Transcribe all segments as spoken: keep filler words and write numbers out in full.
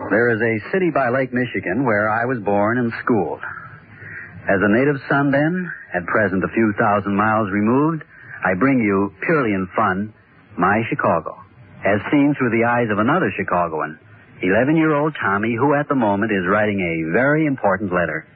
There is a city by Lake Michigan where I was born and schooled. As a native son then, at present a few thousand miles removed, I bring you, purely in fun, my Chicago, as seen through the eyes of another Chicagoan, eleven-year-old Tommy, who at the moment is writing a very important letter.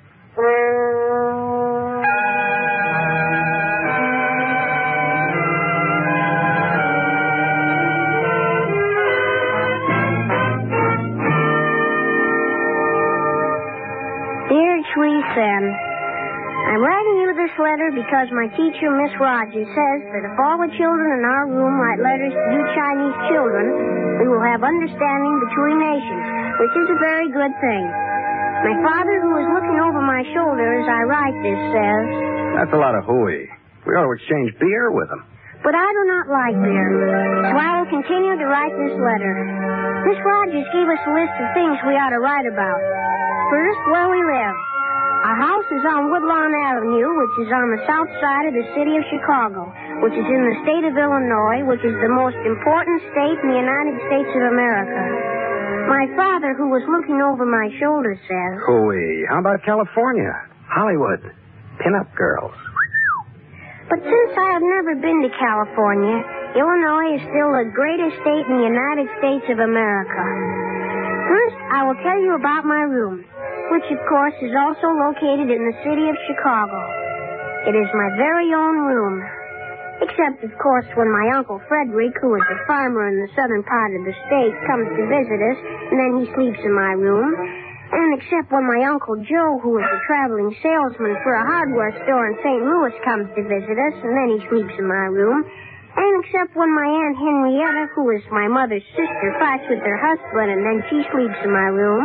Dear Sweet Sam, I'm writing you this letter because my teacher, Miss Rogers, says that if all the children in our room write letters to you Chinese children, we will have understanding between nations, which is a very good thing. My father, who is looking over my shoulder as I write this, says... That's a lot of hooey. We ought to exchange beer with him. But I do not like beer, so I will continue to write this letter. Miss Rogers gave us a list of things we ought to write about. First, where we live. Our house is on Woodlawn Avenue, which is on the south side of the city of Chicago, which is in the state of Illinois, which is the most important state in the United States of America. My father, who was looking over my shoulder, says... Hooey. How about California? Hollywood. Pin-up girls. But since I have never been to California, Illinois is still the greatest state in the United States of America. First, I will tell you about my room, which, of course, is also located in the city of Chicago. It is my very own room. Except, of course, when my Uncle Frederick, who is a farmer in the southern part of the state, comes to visit us, and then he sleeps in my room. And except when my Uncle Joe, who is a traveling salesman for a hardware store in Saint Louis, comes to visit us, and then he sleeps in my room. And except when my Aunt Henrietta, who is my mother's sister, fights with her husband, and then she sleeps in my room.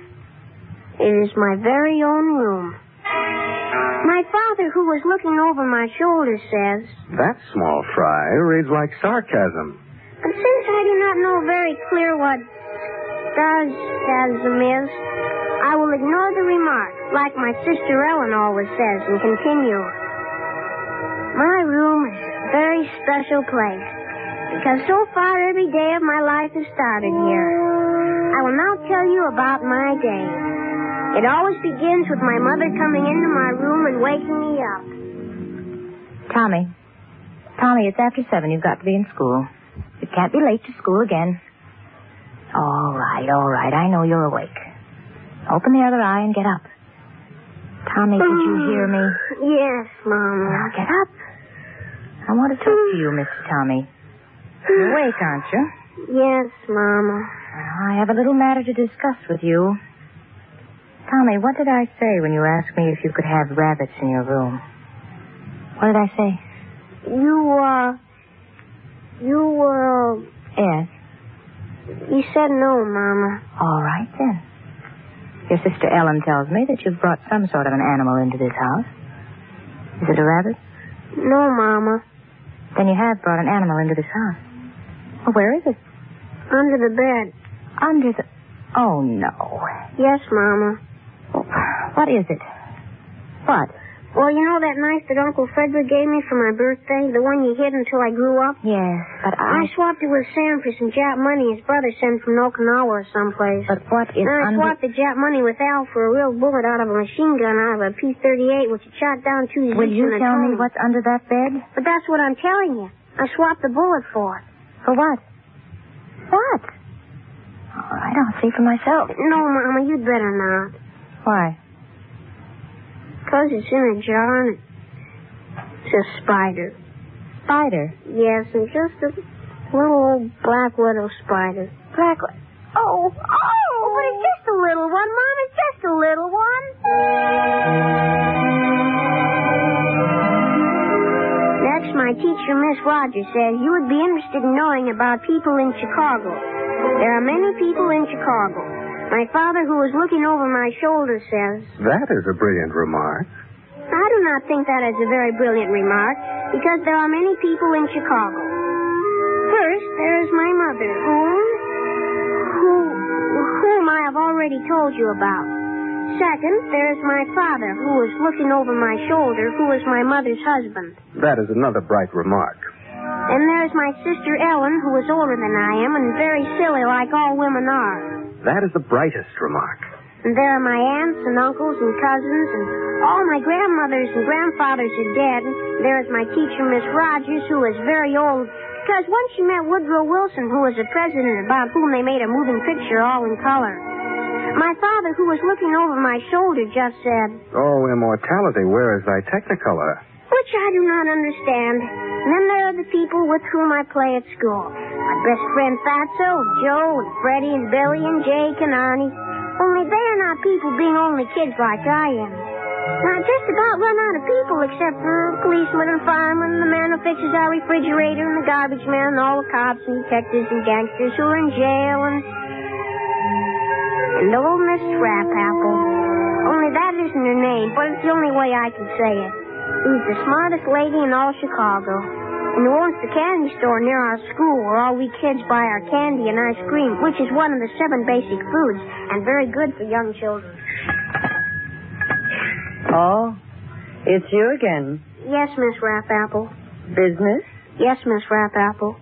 It is my very own room. My father, who was looking over my shoulder, says... That small fry reads like sarcasm. But since I do not know very clear what does-asm is, I will ignore the remark, like my sister Ellen always says, and continue. My room is a very special place, because so far every day of my life has started here. I will now tell you about my day. It always begins with my mother coming into my room and waking me up. Tommy. Tommy, it's after seven. You've got to be in school. You can't be late to school again. All right, all right. I know you're awake. Open the other eye and get up. Tommy, did you hear me? Yes, Mama. Now get up. I want to talk to you, Mister Tommy. You're awake, aren't you? Yes, Mama. I have a little matter to discuss with you. Tommy, what did I say when you asked me if you could have rabbits in your room? What did I say? You, uh... You, uh... Yes? You said no, Mama. All right, then. Your sister Ellen tells me that you've brought some sort of an animal into this house. Is it a rabbit? No, Mama. Then you have brought an animal into this house. Well, where is it? Under the bed. Under the... Oh, no. Yes, Mama. What is it? What? Well, you know that knife that Uncle Frederick gave me for my birthday? The one you hid until I grew up? Yes, but I... I swapped it with Sam for some Jap money his brother sent from Okinawa or someplace. But what is and I under... swapped the Jap money with Al for a real bullet out of a machine gun out of a P thirty-eight, which had shot down two Zeeks. Will you tell Tony. me what's under that bed? But that's what I'm telling you. I swapped the bullet for it. For what? What? All right, I'll see for myself. No, Mama, you'd better not. Why? Because it's in a jar and it's a spider. Spider? Yes, and just a little old black widow spider. Black... Oh, oh! But it's just a little one, Mom. It's just a little one. Next, my teacher, Miss Rogers, says you would be interested in knowing about people in Chicago. There are many people in Chicago. My father, who is looking over my shoulder, says... That is a brilliant remark. I do not think that is a very brilliant remark, because there are many people in Chicago. First, there is my mother, whom... Who, whom I have already told you about. Second, there is my father, who is looking over my shoulder, who is my mother's husband. That is another bright remark. And there is my sister Ellen, who is older than I am and very silly like all women are. That is the brightest remark. And there are my aunts and uncles and cousins, and all my grandmothers and grandfathers are dead. There is my teacher, Miss Rogers, who is very old, because once she met Woodrow Wilson, who was the president, about whom they made a moving picture all in color. My father, who was looking over my shoulder, just said, "Oh, immortality, where is thy technicolor?" Which I do not understand. And then there are the people with whom I play at school. My best friend Fatso, Joe, and Freddie, and Billy, and Jake, and Arnie. Only they are not people being only kids like I am. Now, I just about run out of people except for the policeman and fireman, and the man who fixes our refrigerator, and the garbage man, and all the cops and detectives and gangsters who are in jail, and... And old Miss Crapapple. Only that isn't her name, but it's the only way I can say it. She's the smartest lady in all Chicago. And who owns the candy store near our school where all we kids buy our candy and ice cream, which is one of the seven basic foods and very good for young children. Oh, it's you again. Yes, Miss Rapapple. Business? Yes, Miss Rapapple.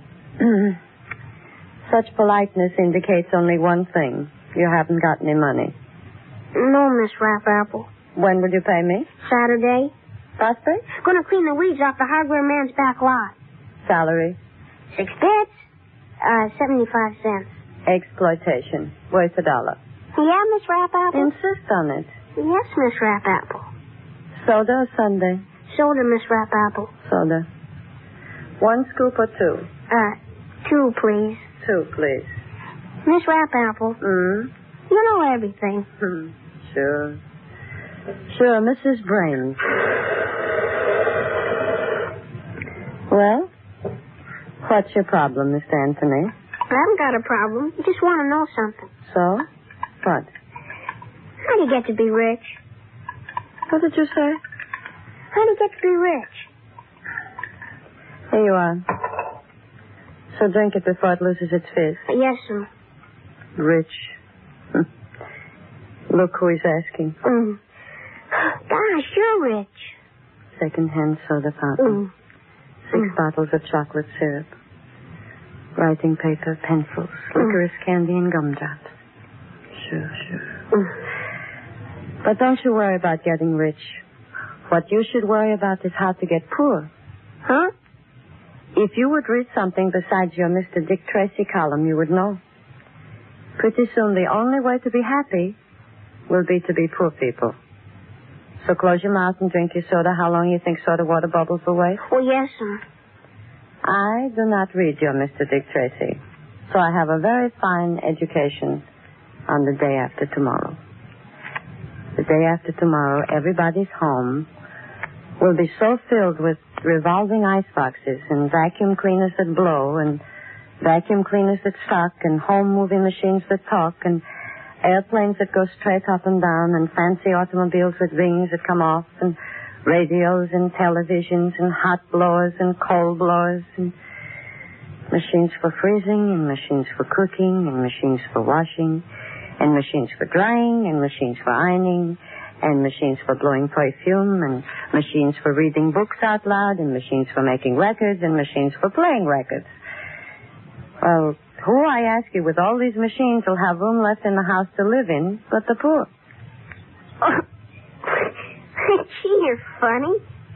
Such politeness indicates only one thing. You haven't got any money. No, Miss Rapapple. When will you pay me? Saturday. Prospect? Gonna clean the weeds off the hardware man's back lot. Salary? Six bits. Uh, seventy-five cents. Exploitation. Worth a dollar. Yeah, Miss Rapapple? Insist on it. Yes, Miss Rapapple. Soda or Sunday? Soda, Miss Rapapple. Soda. One scoop or two? Uh, two, please. Two, please. Miss Rapapple. Hmm? You know everything. Hmm. Sure. Sure, Missus Brains. Well, what's your problem, Mister Anthony? I haven't got a problem. I just want to know something. So? What? How do you get to be rich? What did you say? How do you get to be rich? Here you are. So drink it before it loses its fizz. Yes, sir. Rich. Look who is asking. Mm. Gosh, you're rich. Second-hand soda fountain. Mm. Six Mm. bottles of chocolate syrup. Writing paper, pencils, licorice mm. candy, and gumdrops. Sure, sure. Mm. But don't you worry about getting rich. What you should worry about is how to get poor. Huh? If you would read something besides your Mister Dick Tracy column, you would know. Pretty soon, the only way to be happy will be to be poor people. So close your mouth and drink your soda. How long you think soda water bubbles will wait? Oh, yes, sir. I do not read your Mister Dick Tracy, so I have a very fine education on the day after tomorrow. The day after tomorrow, everybody's home will be so filled with revolving ice boxes and vacuum cleaners that blow and vacuum cleaners that suck and home moving machines that talk and airplanes that go straight up and down and fancy automobiles with wings that come off and radios and televisions and hot blowers and cold blowers and machines for freezing and machines for cooking and machines for washing and machines for drying and machines for ironing and machines for blowing perfume and machines for reading books out loud and machines for making records and machines for playing records. Well, who, I ask you, with all these machines will have room left in the house to live in but the poor? Oh. Gee, you're funny.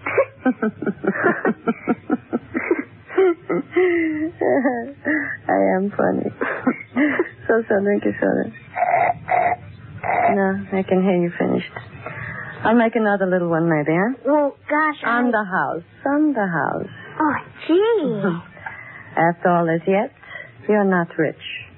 I am funny. So, so, drink your soda. No, I can hear you finished. I'll make another little one, maybe, huh? Well, gosh, I... On the house. On the house. Oh, gee. After all, as yet, you're not rich.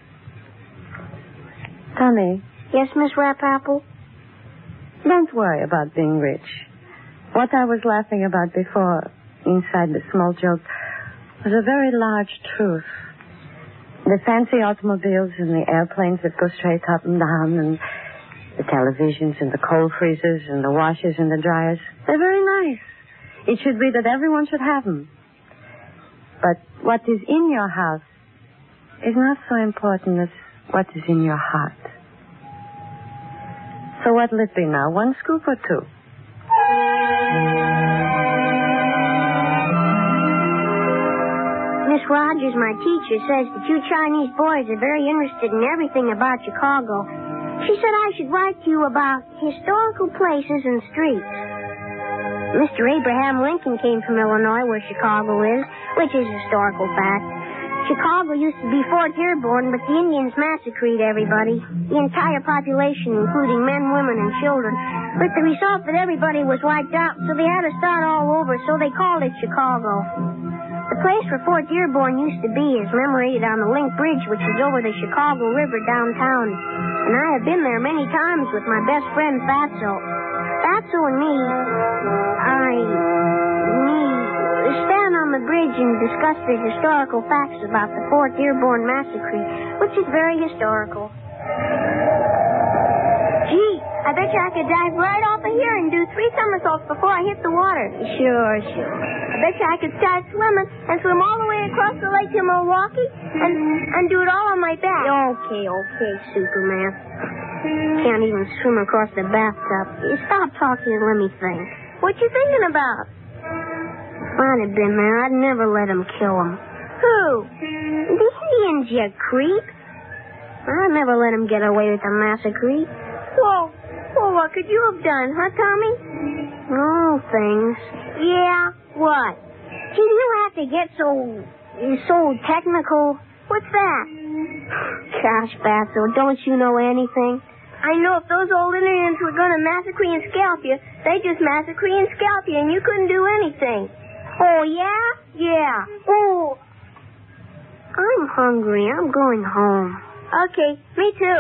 Tommy. Yes, Miss Rapapple? Don't worry about being rich. What I was laughing about before, inside the small joke, was a very large truth. The fancy automobiles and the airplanes that go straight up and down and the televisions and the cold freezers and the washers and the dryers, they're very nice. It should be that everyone should have them. But what is in your house is not so important as what is in your heart. So what'll it be now, one scoop or two? Miss Rogers, my teacher, says that you Chinese boys are very interested in everything about Chicago. She said I should write to you about historical places and streets. Mister Abraham Lincoln came from Illinois, where Chicago is, which is a historical fact. Chicago used to be Fort Dearborn, but the Indians massacred everybody, the entire population, including men, women, and children, with the result that everybody was wiped out, so they had to start all over, so they called it Chicago. The place where Fort Dearborn used to be is commemorated on the Link Bridge, which is over the Chicago River downtown, and I have been there many times with my best friend, Fatso. Fatso and me, I, me, stand on the bridge and discuss the historical facts about the Fort Dearborn massacre, which is very historical. Gee, I bet you I could dive right off of here and do three somersaults before I hit the water. Sure, sure. I bet you I could start swimming and swim all the way across the lake to Milwaukee and, and do it all on my back. Okay, okay, Superman. Can't even swim across the bathtub. Stop talking and let me think. What you thinking about? If I'd have been there, I'd never let him kill him. Who? The Indians, you creep. I'd never let him get away with the massacre. Whoa. Well, what could you have done, huh, Tommy? Oh, things. Yeah, what? Gee, you have to get so... so technical. What's that? Gosh, Fatso, don't you know anything? I know if those old Indians were going to massacre and scalp you, they just massacre and scalp you, and you couldn't do anything. Oh, yeah? Yeah. Oh. I'm hungry. I'm going home. Okay, me too.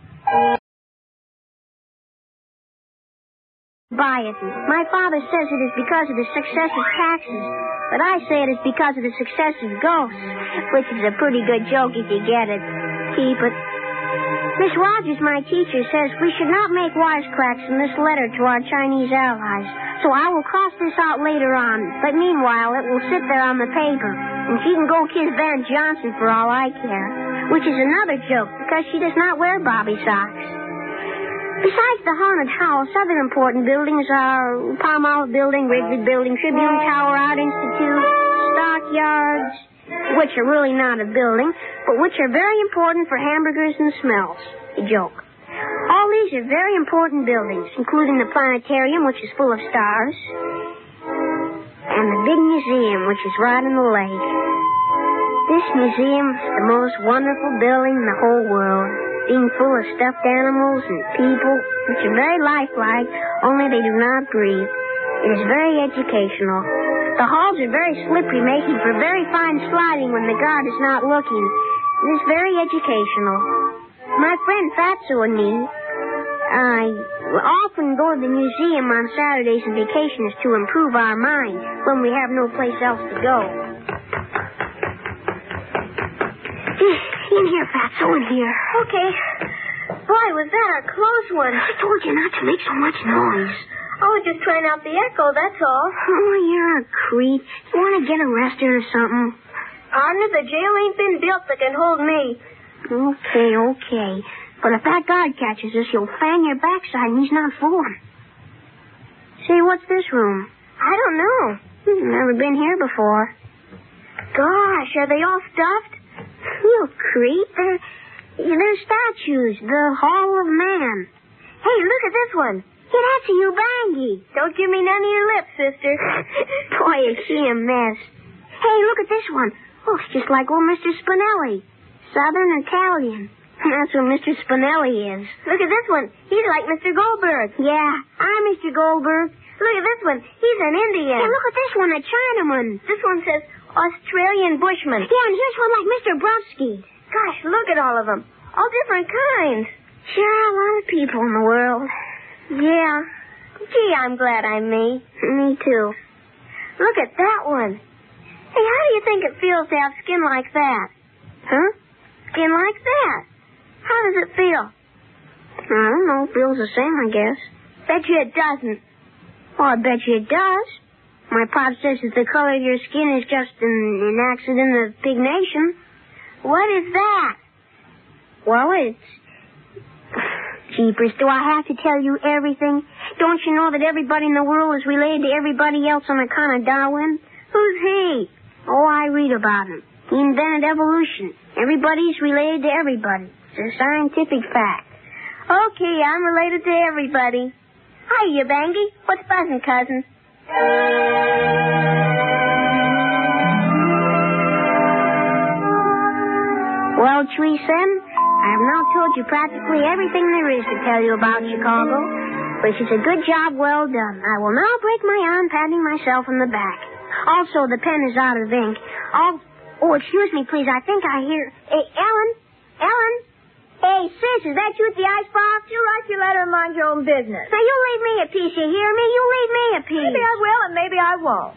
Biases. My father says it is because of the success of taxes, but I say it is because of the success of ghosts, which is a pretty good joke if you get it. Keep it. Miss Rogers, my teacher, says we should not make wisecracks in this letter to our Chinese allies, so I will cross this out later on, but meanwhile it will sit there on the paper, and she can go kiss Van Johnson for all I care, which is another joke because she does not wear bobby socks. Besides the haunted house, other important buildings are Palmolive Building, Wrigley Building, Tribune Tower, Art Institute, stockyards, which are really not a building, but which are very important for hamburgers and smells. A joke. All these are very important buildings, including the planetarium, which is full of stars, and the big museum, which is right in the lake. This museum is the most wonderful building in the whole world, being full of stuffed animals and people, which are very lifelike, only they do not breathe. It is very educational. The halls are very slippery, making for very fine sliding when the guard is not looking. It is very educational. My friend Fatso and me, I often go to the museum on Saturdays and vacations to improve our mind when we have no place else to go. In here, Fatso, in here. Okay. Boy, was that a close one. I told you not to make so much noise. I was just trying out the echo, that's all. Oh, you're a creep. You want to get arrested or something? Partner, the jail ain't been built that can hold me. Okay, okay. But if that guard catches us, he'll fan your backside and he's not fooling. Say, what's this room? I don't know. You've never been here before. Gosh, are they all stuffed? You creep. They're, they're statues. The Hall of Man. Hey, look at this one. Hey, that's a Ubangi. Don't give me none of your lips, sister. Boy, is she a mess. Hey, look at this one. Looks just like old Mister Spinelli. Southern Italian. That's what Mister Spinelli is. Look at this one. He's like Mister Goldberg. Yeah, I'm Mister Goldberg. Look at this one. He's an Indian. Hey, look at this one, a Chinaman. This one says Australian Bushman. Yeah, and here's one like Mister Brodsky. Gosh, look at all of them. All different kinds. Sure, a lot of people in the world. Yeah. Gee, I'm glad I'm me. Me too. Look at that one. Hey, how do you think it feels to have skin like that? Huh? Skin like that. How does it feel? I don't know. Feels the same, I guess. Bet you it doesn't. Well, I bet you it does. My pop says that the color of your skin is just an, an accident of pignation. What is that? Well, it's... Jeepers, do I have to tell you everything? Don't you know that everybody in the world is related to everybody else on account of Darwin? Who's he? Oh, I read about him. He invented evolution. Everybody's related to everybody. It's a scientific fact. Okay, I'm related to everybody. Hiya, Bangy. What's buzzing, cousin? Well, Tweesen, I have now told you practically everything there is to tell you about Chicago, which is a good job well done. I will now break my arm patting myself on the back. Also, the pen is out of ink. Oh, oh, excuse me, please. I think I hear... Hey, Ellen? Ellen? Hey, sis, is that you at the icebox? You write your letter and mind your own business. Now, you leave me a piece, you hear me? You leave me a piece. Maybe I will and maybe I won't.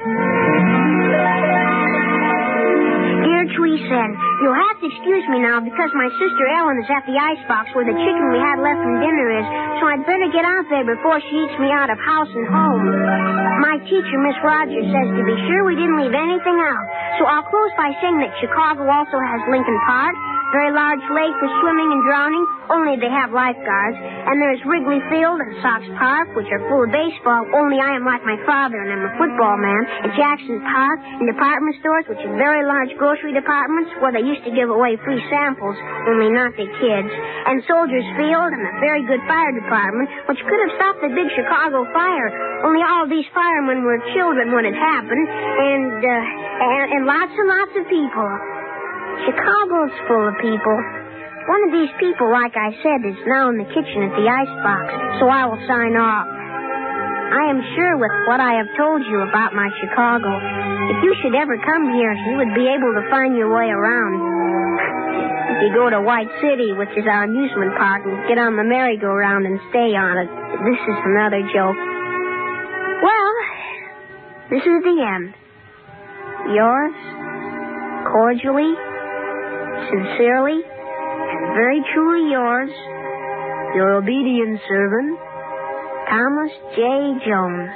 Dear Tweesen, you'll have to excuse me now because my sister Ellen is at the icebox where the chicken we had left from dinner is, so I'd better get out there before she eats me out of house and home. My teacher, Miss Rogers, says to be sure we didn't leave anything out, so I'll close by saying that Chicago also has Lincoln Park, very large lake for swimming and drowning, only they have lifeguards. And there's Wrigley Field and Sox Park, which are full of baseball, only I am like my father and I'm a football man. And Jackson Park and department stores, which are very large grocery departments where they used to give away free samples, only not the kids. And Soldiers Field and a very good fire department, which could have stopped the big Chicago fire, only all of these firemen were children when it happened. And, uh, and, and lots and lots of people. Chicago's full of people. One of these people, like I said, is now in the kitchen at the icebox, so I will sign off. I am sure with what I have told you about my Chicago, if you should ever come here, you would be able to find your way around. If you go to White City, which is our amusement park, and get on the merry-go-round and stay on it, this is another joke. Well, this is the end. Yours, cordially, sincerely, and very truly yours, your obedient servant, Thomas J. Jones.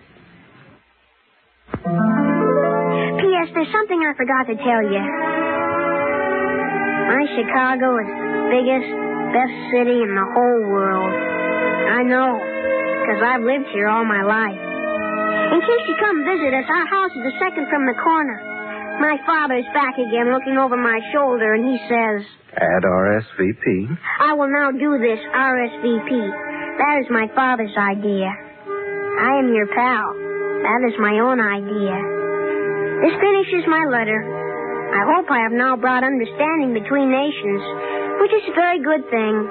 P S. There's something I forgot to tell you. My Chicago is the biggest, best city in the whole world. I know, because I've lived here all my life. In case you come visit us, our house is the second from the corner. My father's back again, looking over my shoulder, and he says... Add R S V P. I will now do this R S V P. That is my father's idea. I am your pal. That is my own idea. This finishes my letter. I hope I have now brought understanding between nations, which is a very good thing.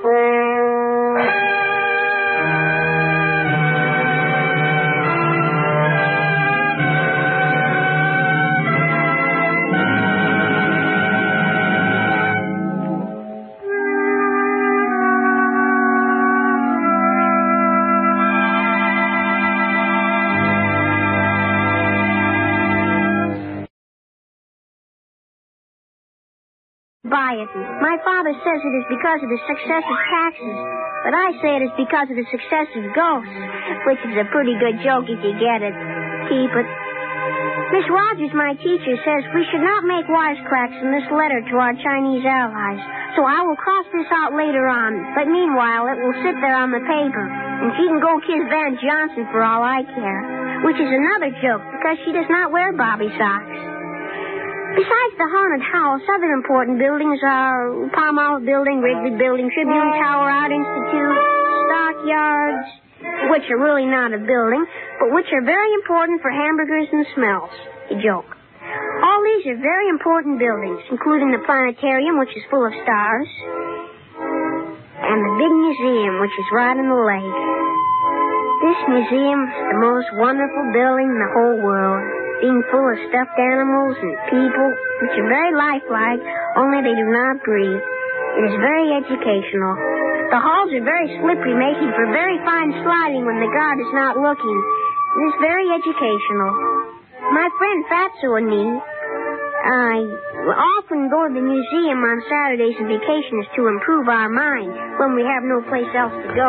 Biotin. My father says it is because of the success of taxes, but I say it is because of the success of ghosts, which is a pretty good joke if you get it. Keep it. Miss Rogers, my teacher, says we should not make wisecracks in this letter to our Chinese allies, so I will cross this out later on, but meanwhile it will sit there on the paper, and she can go kiss Van Johnson for all I care, which is another joke because she does not wear bobby socks. Besides the haunted house, other important buildings are Palmolive Building, Wrigley Building, Tribune Tower, Art Institute, stockyards, which are really not a building, but which are very important for hamburgers and smells. A joke. All these are very important buildings, including the planetarium, which is full of stars, and the big museum, which is right in the lake. This museum is the most wonderful building in the whole world, being full of stuffed animals and people, which are very lifelike, only they do not breathe. It is very educational. The halls are very slippery, making for very fine sliding when the guard is not looking. It is very educational. My friend Fatso and me, I often go to the museum on Saturdays and vacations to improve our mind when we have no place else to go.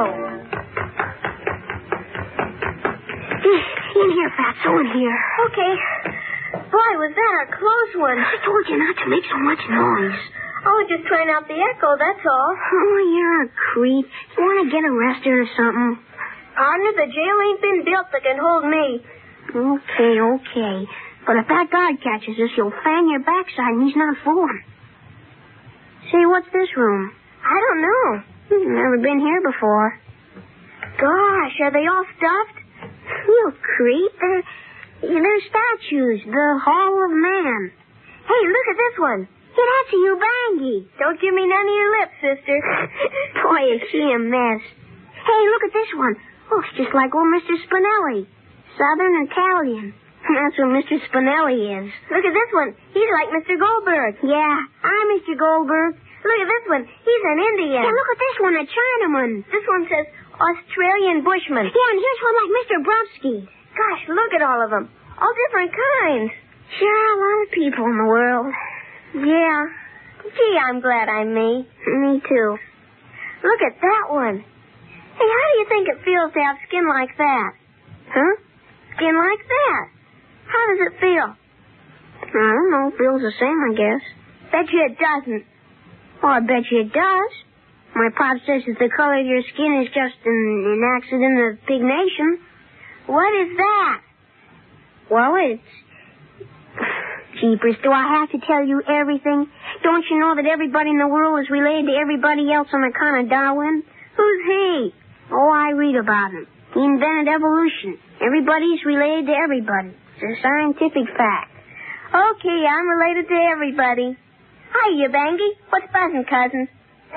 In here, Fatso, in here. Okay. Boy, was that a close one. I told you not to make so much noise. Oh, just trying out the echo, that's all. Oh, you're a creep. You want to get arrested or something? Partner, the jail ain't been built that can hold me. Okay, okay. But if that guard catches us, you'll fan your backside, and he's not fooling. Say, what's this room? I don't know. You've never been here before. Gosh, are they all stuffed? You creep. They're, they're statues. The Hall of Man. Hey, look at this one. Yeah, that's a Ubangi. Don't give me none of your lips, sister. Boy, is she a mess. Hey, look at this one. Looks just like old Mister Spinelli. Southern Italian. That's what Mister Spinelli is. Look at this one. He's like Mister Goldberg. Yeah, I'm Mister Goldberg. Look at this one. He's an Indian. Yeah, look at this one, a Chinaman. This one says Australian Bushman. Yeah, and here's one like Mister Brumsky. Gosh, look at all of them. All different kinds. Sure, a lot of people in the world. Yeah. Gee, I'm glad I'm me. Me too. Look at that one. Hey, how do you think it feels to have skin like that? Huh? Skin like that. How does it feel? I don't know. Feels the same, I guess. Bet you it doesn't. Oh, I bet you it does. My pop says that the color of your skin is just an, an accident of pignation. What is that? Well, it's... Jeepers, do I have to tell you everything? Don't you know that everybody in the world is related to everybody else on account of Darwin? Who's he? Oh, I read about him. He invented evolution. Everybody's related to everybody. It's a scientific fact. Okay, I'm related to everybody. Hi, you Bangy. What's buzzing, cousin?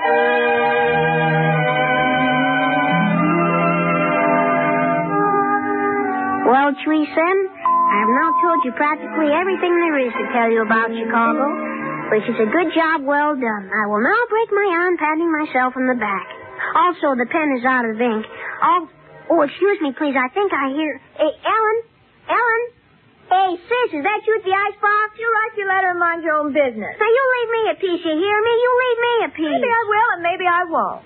Well, Tweesen, I have now told you practically everything there is to tell you about Chicago, which is a good job well done. I will now break my arm patting myself on the back. Also, the pen is out of ink. Oh, oh, excuse me, please. I think I hear... Hey, Ellen? Ellen? Hey, sis, is that you at the icebox? You write your letter and mind your own business. Now, you leave me a piece, you hear me? You leave me a piece. Maybe I will and maybe I won't.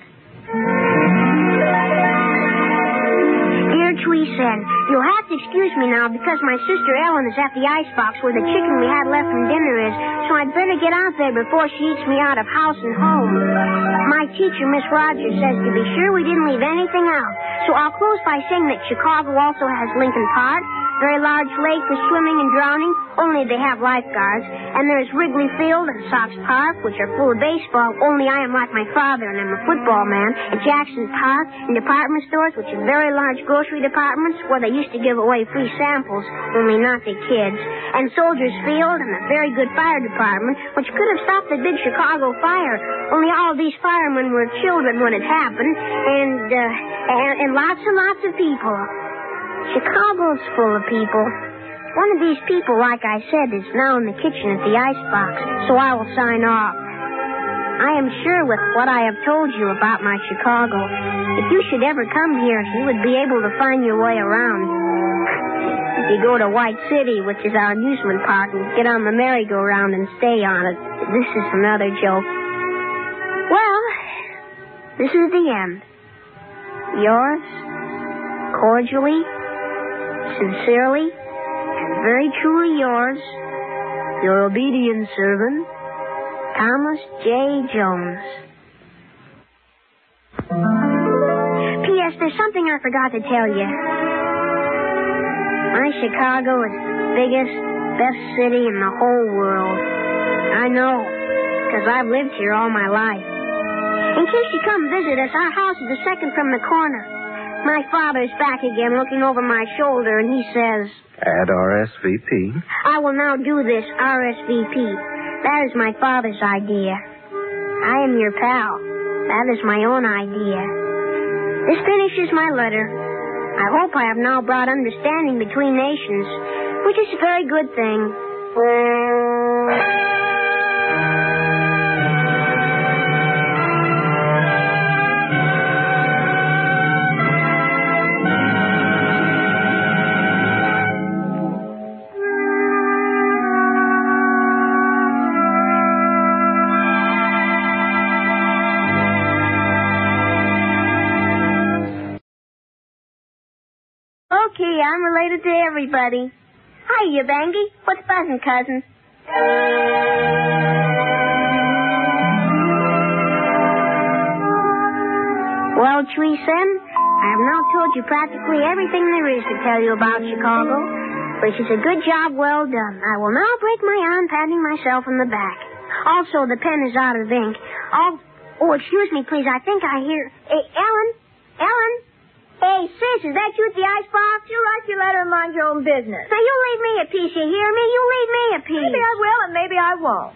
Dear Tweesen, you'll have to excuse me now because my sister Ellen is at the icebox where the chicken we had left from dinner is, so I'd better get out there before she eats me out of house and home. My teacher, Miss Rogers, says to be sure we didn't leave anything out, so I'll close by saying that Chicago also has Lincoln Park, very large lake for swimming and drowning, only they have lifeguards. And there's Wrigley Field and Sox Park, which are full of baseball, only I am like my father and I'm a football man. And Jackson Park and department stores, which are very large grocery departments where they used to give away free samples, only not to kids. And Soldiers Field and a very good fire department, which could have stopped the big Chicago fire, only all these firemen were children when it happened. And, uh, and, and lots and lots of people. Chicago's full of people. One of these people, like I said, is now in the kitchen at the icebox, so I will sign off. I am sure with what I have told you about my Chicago, if you should ever come here, you would be able to find your way around. If you go to White City, which is our amusement park, and get on the merry-go-round and stay on it, this is another joke. Well, this is the end. Yours, cordially, sincerely, and very truly yours, your obedient servant, Thomas J. Jones. P S. There's something I forgot to tell you. My Chicago is the biggest, best city in the whole world. I know, because I've lived here all my life. In case you come visit us, our house is the second from the corner. My father's back again looking over my shoulder, and he says... Add R S V P. I will now do this, R S V P. That is my father's idea. I am your pal. That is my own idea. This finishes my letter. I hope I have now brought understanding between nations, which is a very good thing. Okay, I'm related to everybody. Hi, you Bangy. What's buzzing, cousin? Well, Tweesen, I have now told you practically everything there is to tell you about Chicago, which is a good job well done. I will now break my arm patting myself on the back. Also, the pen is out of ink. Oh, oh, excuse me, please. I think I hear... Hey, Ellen? Ellen? Hey, sis, is that you at the icebox? You write your letter and mind your own business. Now, you leave me a piece, you hear me? You leave me a piece. Maybe I will and maybe I won't.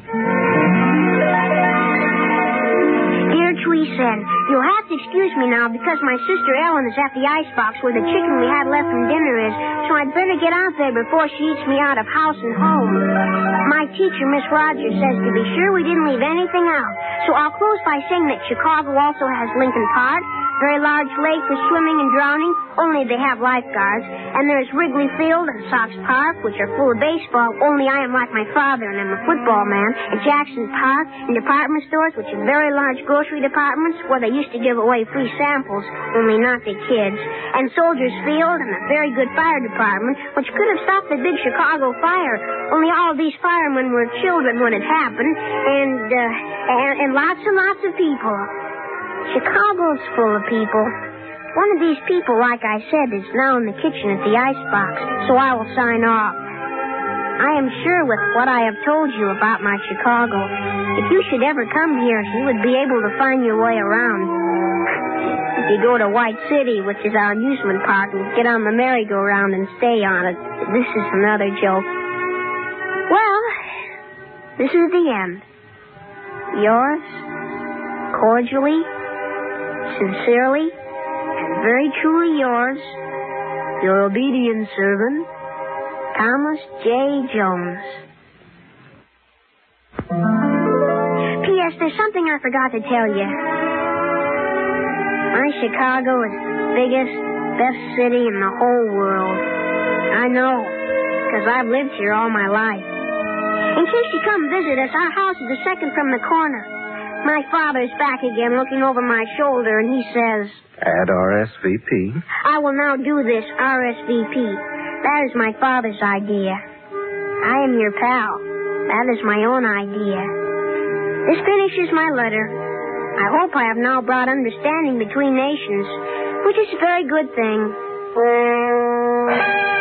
Dear Tweesen, you'll have to excuse me now because my sister Ellen is at the icebox where the chicken we had left from dinner is, so I'd better get out there before she eats me out of house and home. My teacher, Miss Rogers, says to be sure we didn't leave anything out, so I'll close by saying that Chicago also has Lincoln Park, very large lake for swimming and drowning, only they have lifeguards. And there's Wrigley Field and Sox Park, which are full of baseball, only I am like my father and I'm a football man. And Jackson Park and department stores, which are very large grocery departments where they used to give away free samples, only not the kids. And Soldiers Field and a very good fire department, which could have stopped the big Chicago fire, only all of these firemen were children when it happened. And, uh, and, and lots and lots of people. Chicago's full of people. One of these people, like I said, is now in the kitchen at the icebox, so I will sign off. I am sure with what I have told you about my Chicago, if you should ever come here, you would be able to find your way around. If you go to White City, which is our amusement park, and get on the merry-go-round and stay on it, this is another joke. Well, this is the end. Yours, cordially, sincerely, and very truly yours, your obedient servant, Thomas J. Jones. P S. There's something I forgot to tell you. My Chicago is the biggest, best city in the whole world. I know, because I've lived here all my life. In case you come visit us, our house is the second from the corner. My father's back again looking over my shoulder, and he says... Add R S V P. I will now do this R S V P. That is my father's idea. I am your pal. That is my own idea. This finishes my letter. I hope I have now brought understanding between nations, which is a very good thing.